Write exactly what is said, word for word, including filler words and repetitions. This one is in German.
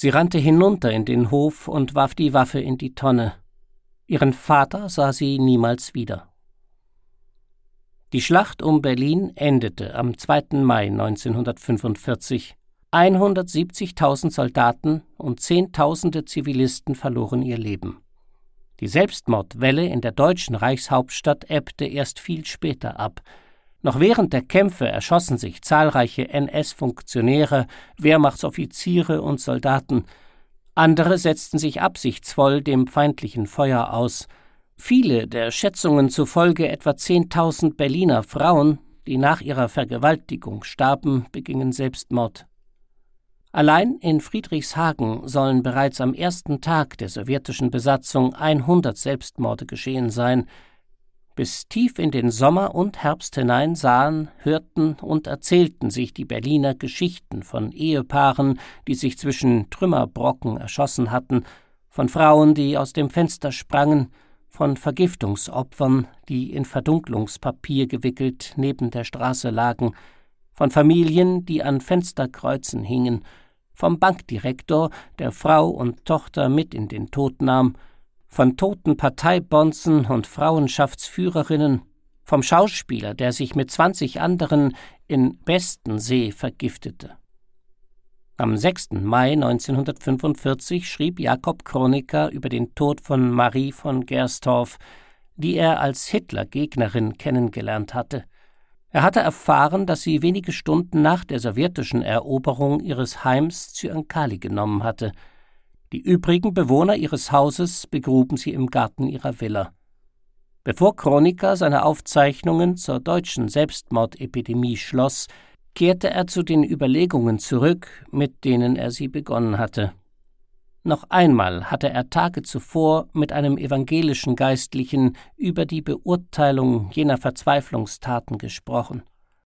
Sie rannte hinunter in den Hof und warf die Waffe in die Tonne. Ihren Vater sah sie niemals wieder. Die Schlacht um Berlin endete am zweiten Mai neunzehnhundertfünfundvierzig. hundertsiebzigtausend Soldaten und Zehntausende Zivilisten verloren ihr Leben. Die Selbstmordwelle in der deutschen Reichshauptstadt ebbte erst viel später ab. Noch während der Kämpfe erschossen sich zahlreiche N S-Funktionäre, Wehrmachtsoffiziere und Soldaten. Andere setzten sich absichtsvoll dem feindlichen Feuer aus. Viele der Schätzungen zufolge etwa zehntausend Berliner Frauen, die nach ihrer Vergewaltigung starben, begingen Selbstmord. Allein in Friedrichshagen sollen bereits am ersten Tag der sowjetischen Besatzung hundert Selbstmorde geschehen sein. Bis tief in den Sommer und Herbst hinein sahen, hörten und erzählten sich die Berliner Geschichten von Ehepaaren, die sich zwischen Trümmerbrocken erschossen hatten, von Frauen, die aus dem Fenster sprangen, von Vergiftungsopfern, die in Verdunklungspapier gewickelt neben der Straße lagen, von Familien, die an Fensterkreuzen hingen, vom Bankdirektor, der Frau und Tochter mit in den Tod nahm, von toten Parteibonzen und Frauenschaftsführerinnen, vom Schauspieler, der sich mit zwanzig anderen in Bestensee vergiftete. Am sechsten Mai neunzehnhundertfünfundvierzig schrieb Jakob Kronecker über den Tod von Marie von Gerstorff, die er als Hitler-Gegnerin kennengelernt hatte. Er hatte erfahren, dass sie wenige Stunden nach der sowjetischen Eroberung ihres Heims Zyankali genommen hatte. Die übrigen Bewohner ihres Hauses begruben sie im Garten ihrer Villa. Bevor Kronecker seine Aufzeichnungen zur deutschen Selbstmordepidemie schloss, kehrte er zu den Überlegungen zurück, mit denen er sie begonnen hatte. Noch einmal hatte er Tage zuvor mit einem evangelischen Geistlichen über die Beurteilung jener Verzweiflungstaten gesprochen.